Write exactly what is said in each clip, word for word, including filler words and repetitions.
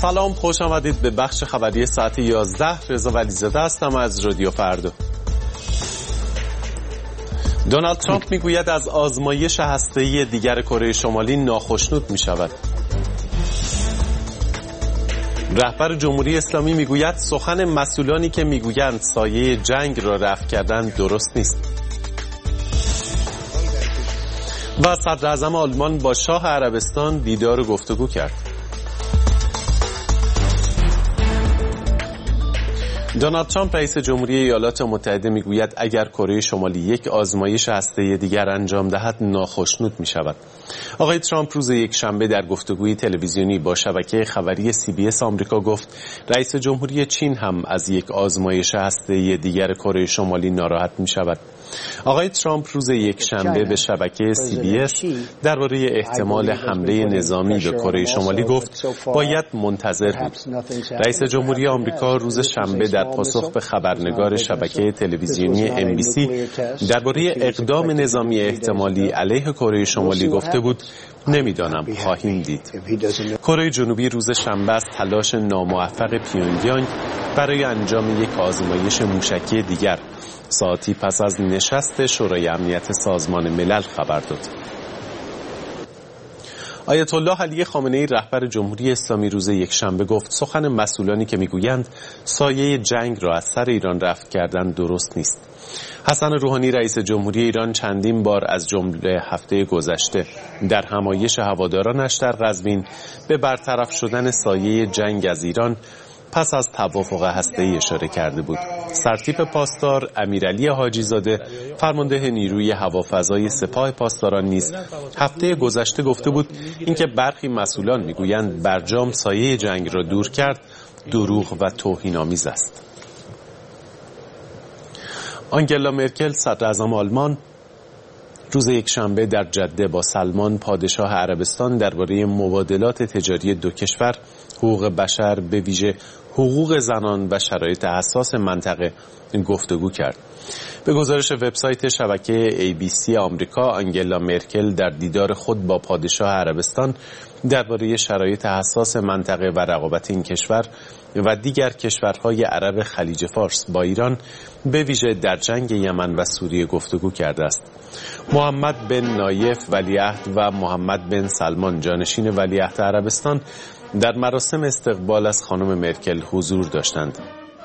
سلام، خوش آمدید به بخش خبری ساعت یازده. رضا ولیزاده هستم از رادیو فردا. دونالد ترامپ میگوید از آزمایش هسته‌ای دیگر کره شمالی ناخشنود میشود. رهبر جمهوری اسلامی میگوید سخن مسئولانی که میگویند سایه جنگ را رفع کردن درست نیست. و صدر اعظم آلمان با شاه عربستان دیدار و گفتگو کرد. دونالد ترامپ رئیس جمهوری ایالات متحده میگوید اگر کره شمالی یک آزمایش هسته‌ای دیگر انجام دهد ناخشنود می شود. آقای ترامپ روز یک شنبه در گفتگوی تلویزیونی با شبکه خبری سی بی اس آمریکا گفت رئیس جمهوری چین هم از یک آزمایش هسته‌ای دیگر کره شمالی ناراحت می شود. آقای ترامپ روز یک شنبه به شبکه سی بی اس درباره احتمال حمله نظامی به کره شمالی گفت باید منتظر بود. رئیس جمهوری آمریکا روز شنبه در پاسخ به خبرنگار شبکه تلویزیونی ام بی سی درباره اقدام نظامی احتمالی علیه کره شمالی گفته بود نمیدانم، خواهیم دید. کره جنوبی روز شنبه از تلاش ناموفق پیونگیانگ برای انجام یک آزمایش موشکی دیگر ساعتی پس از نشست شورای امنیت سازمان ملل خبر داد. آیت الله علی خامنه‌ای رهبر جمهوری اسلامی روز یکشنبه گفت سخن مسئولانی که میگویند سایه جنگ را از سر ایران رفع کردن درست نیست. حسن روحانی رئیس جمهوری ایران چندین بار از جمله هفته گذشته در همایش هوادارانش در قزوین به برطرف شدن سایه جنگ از ایران پس از توافق هسته‌ای اشاره کرده بود. سرتیپ پاسدار امیرعلی حاجی زاده فرمانده نیروی هوافضای سپاه پاسداران نیز هفته گذشته گفته بود اینکه برخی مسئولان میگویند برجام سایه جنگ را دور کرد دروغ و توهین‌آمیز است. آنگلا مرکل صدراعظم آلمان روز یکشنبه در جده با سلمان پادشاه عربستان درباره مبادلات تجاری دو کشور، حقوق بشر به ویژه حقوق زنان و شرایط حساس منطقه گفتگو کرد. به گزارش وبسایت شبکه ای بی سی آمریکا، آنگلا مرکل در دیدار خود با پادشاه عربستان درباره شرایط حساس منطقه و رقابت این کشور و دیگر کشورهای عرب خلیج فارس با ایران به ویژه در جنگ یمن و سوریه گفتگو کرده است. محمد بن نایف ولیعهد و محمد بن سلمان جانشین ولیعهد عربستان در مراسم استقبال از خانم مرکل حضور داشتند.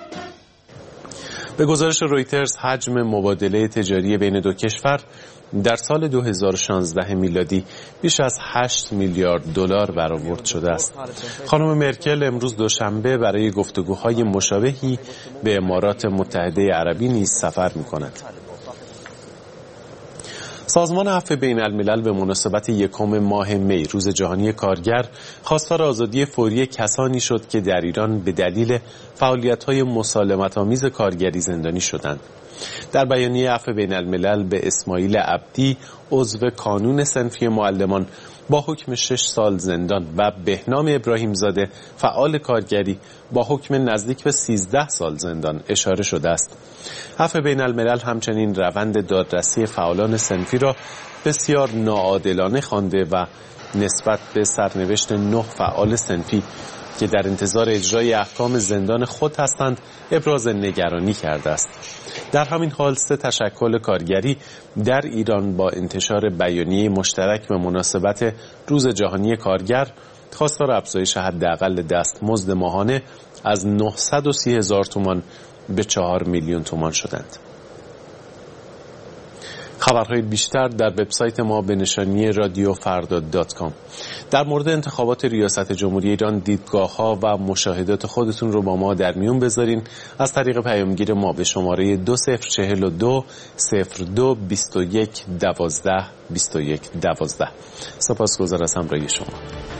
به گزارش رویترز حجم مبادله تجاری بین دو کشور در سال دو هزار و شانزده میلادی بیش از هشت میلیارد دلار برآورد شده است. خانم مرکل امروز دوشنبه برای گفتگوهای مشابهی به امارات متحده عربی نیز سفر می‌کند. سازمان عفو بین الملل به مناسبت یکم ماه می روز جهانی کارگر خواستار آزادی فوری کسانی شد که در ایران به دلیل فعالیت‌های مسالمت‌آمیز کارگری زندانی شدند. در بیانیه عفو بین الملل به اسماعیل عبدی عضو کانون صنفی معلمان با حکم شش سال زندان و بهنام ابراهیم زاده فعال کارگری با حکم نزدیک به سیزده سال زندان اشاره شده است. عفو بین الملل همچنین روند دادرسی فعالان صنفی را بسیار ناعادلانه خوانده و نسبت به سرنوشت نه فعال صنفی که در انتظار اجرای احکام زندان خود هستند ابراز نگرانی کرده است. در همین حال سه تشکل کارگری در ایران با انتشار بیانیه مشترک به مناسبت روز جهانی کارگر خواستار افزایش حداقل دستمزد ماهانه از نهصد و سی هزار تومان به چهار میلیون تومان شدند. خبرهای بیشتر در وبسایت ما به نشانی رادیو فردا دات کام. در مورد انتخابات ریاست جمهوری ایران دیدگاه‌ها و مشاهدات خودتون رو با ما در میون بذارین از طریق پیامگیر ما به شماره دو صفر چهل و دو صفر دو بیست و یک دوازده بیست و یک دوازده. سپاسگزار از همراهی شما.